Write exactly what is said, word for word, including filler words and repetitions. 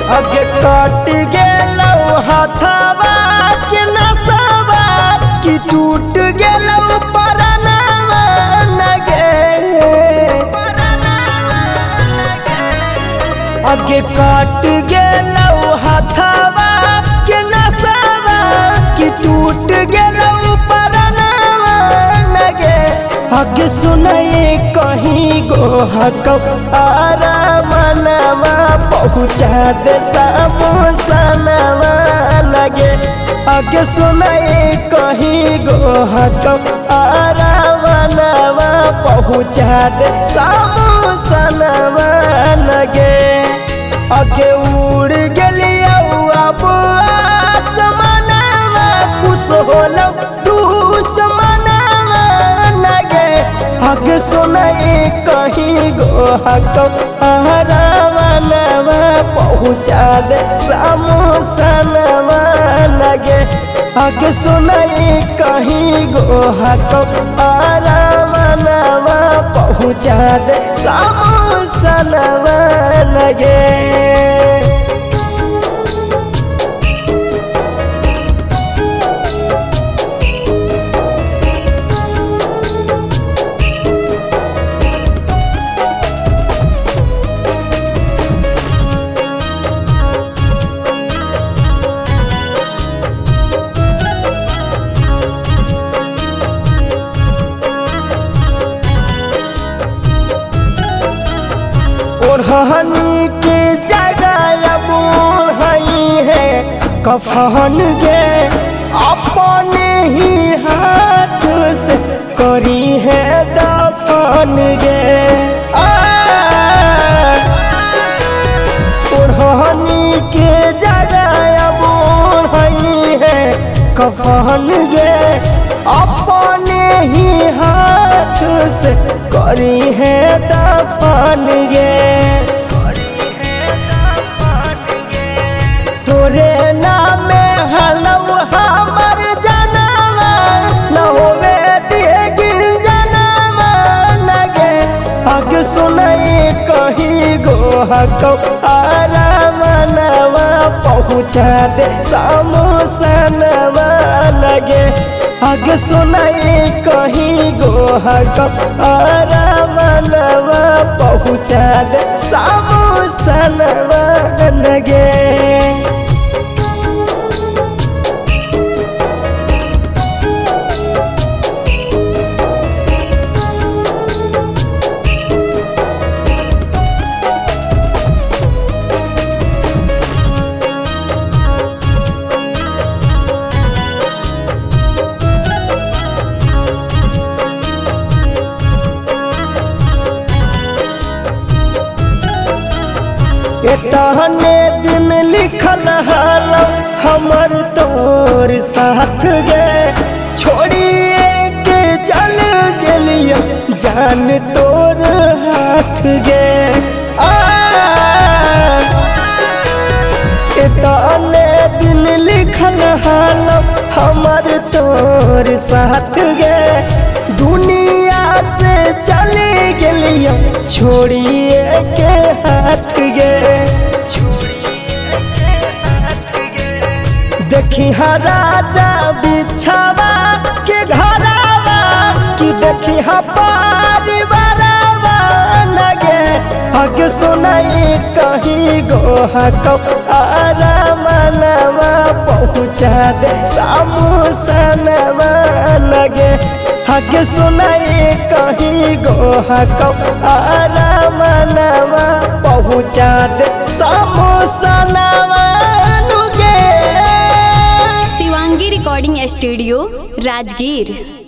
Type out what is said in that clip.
अगे कट गेलौ हाथवा के नसवा कि टूट गेलौ परनवा नगे। अगे कट गेलौ हाथवा के नसवा कि टूट गेलौ परनवा नगे। अगे सुनाई कहीं गो हकौ आरा मनवा पहुँचा दे समोसनवा लगे। आगे सुनाई कहीं गो हकौ आरा मनवा पहुँचा दे समोसनवा लगे। आगे उड़ गेलियौ अब आसमानवा खुश होलौ दुश्मनवा लगे। आगे सुनाई कहीं गो हकौ आरा मनवा पहुँचा दे समोसनवा लगे। आगे सुनाई कहीं गो हकौ आरा मनवा पहुँचा दे समोसनवा लगे। ओढ़नी के जगह अब हई है कफन गे। अपने ही हाथ से करी है दफन गे। ओढ़नी के जगह अब हई है कफन गे। अपने ही हाथ से करी है दफन गे। तोरे नाम हलौ हमर जनवा न होवे दिगिन जनवा लगे। आगे सुनाई कहीं गो हकौ आरा मनवा पहुँचा दे समोसनवा लगे। आगे सुनाई कहीं गो हकौ आरा मनवा पहुँचा दे समोसनवा लगे। एतने दिन लिखल हलौ हमर तोर साथ गे। छोड़िए के चल गेलियो जान तोर हाथ गे। एतने दिन लिखल हलौ हमर तोर साथ गे। दुनिया से चले गेलियो छोड़िए के हाथ गे। देखी हा राजा बिछावा के घरावा कि देखी हा परिवारवा लगे। आगे सुनाई कहीं गो हकौ आरा मनवा पहुँचा दे समोसनवा लगे। आगे सुनाई कहीं गो हकौ आरा मनवा पहुँचा दे समोसनवा लगे। Shivangi recording studio Rajgir.